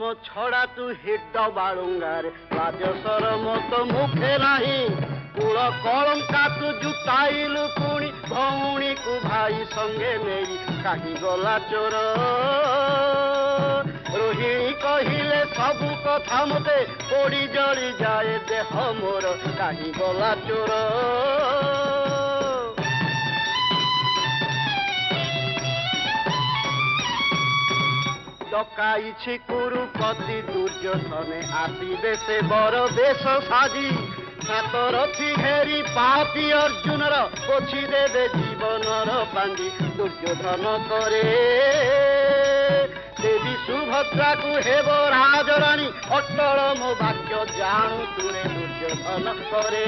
छड़ा तू हिट बालुंगारे लाज सरम तो मुखे नहीं कूल कलंका तू जुटाइलु पुणी भौणी को भाई संगे नहीं कहीं गला चोर रोहिणी कहिले सबू कथा मते पोड़ी जली जाए देह मोर कहीं गला चोर डकाइछि कुरुपति दुर्योधने आसिबे से बर बेश साजी सातरथी घेरी पापी अर्जुनर पोछि देवे जीवनर पांजी दुर्योधन करे देवी सुभद्रा को हेब राजराणी अटल मो भाग्य जानू तुरे दुर्योधन करे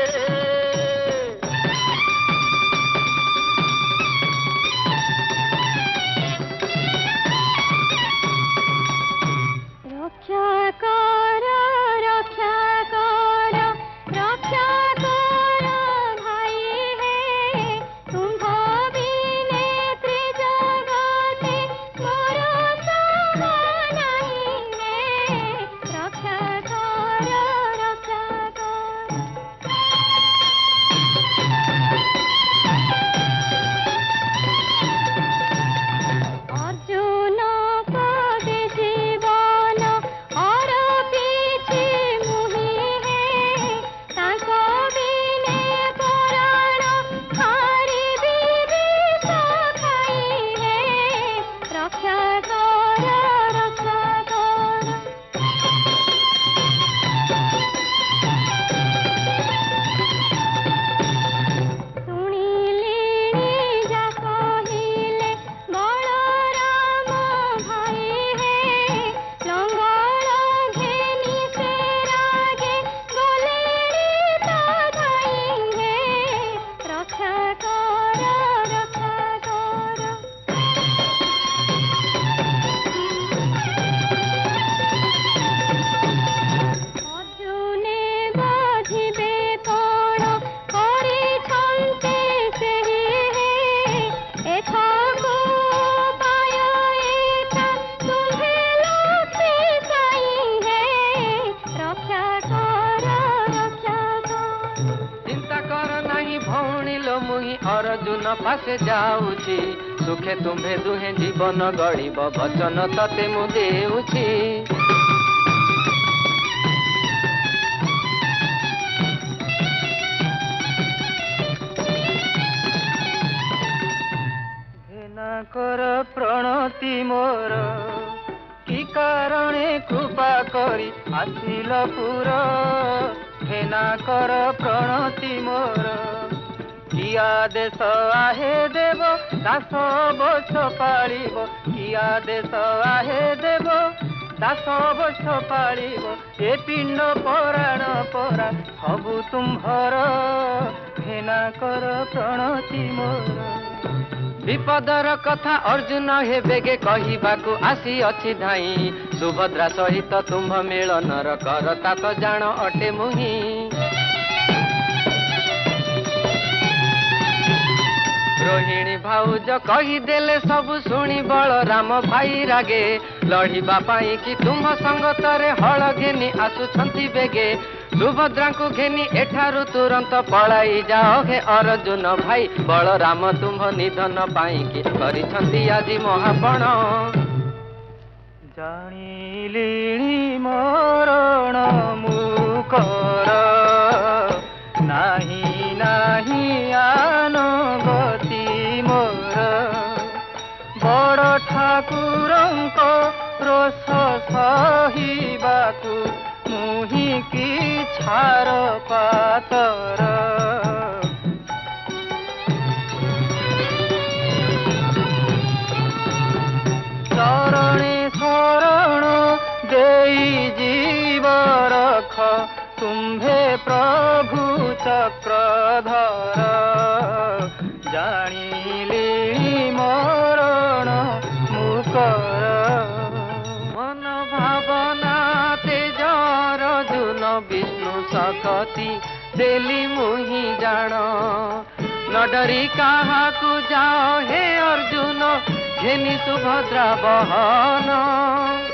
अर्जुन पासे जाऊची सुखे तुम्हे दुहे जीवन गड़ब वचन तते मु देउची घेना कर प्रणति मोर कि कारणे कृपा करी आसिल पुर घेना कर प्रणति मोर किया देश आहे देव दास बछ पालिब किया देश आहे देव दास बछ पालिब ए पिंड पराण परा सबु तुम्भर घेना कर प्रणति मोर विपदर कथा अर्जुन हे बेगे कहिबाकु आसी अछि धाई सुभद्रा सहित तुम्भ मिलनर करता तो जान अटे मुही रोहिणी भाउज कहीदेले सबु शुणी बलराम भाई रागे लड़िबा पाई कि तुम संगतरे हल घेनी आसुछंती बेगे सुभद्रा को घेनी एठारु तुरंत पलाई जाओ हे अर्जुन भाई बलराम तुम निधन पाई कि करिछंती आजी महापण जानिलिणी मरण मुकर नाही नाही आनो गति मोर बड़ ठाकुरंको रोष सहिबाकु मुहि की छार पातर शरणे शरण देई जीव रख तुम्भे प्रभु चक्रधर जानिली मरण मुकर मन भावना तेजर जुन विष्णु सकती देली मुहि जान न डरी काहाकु जाओ हे अर्जुन घेनी सुभद्रा बहन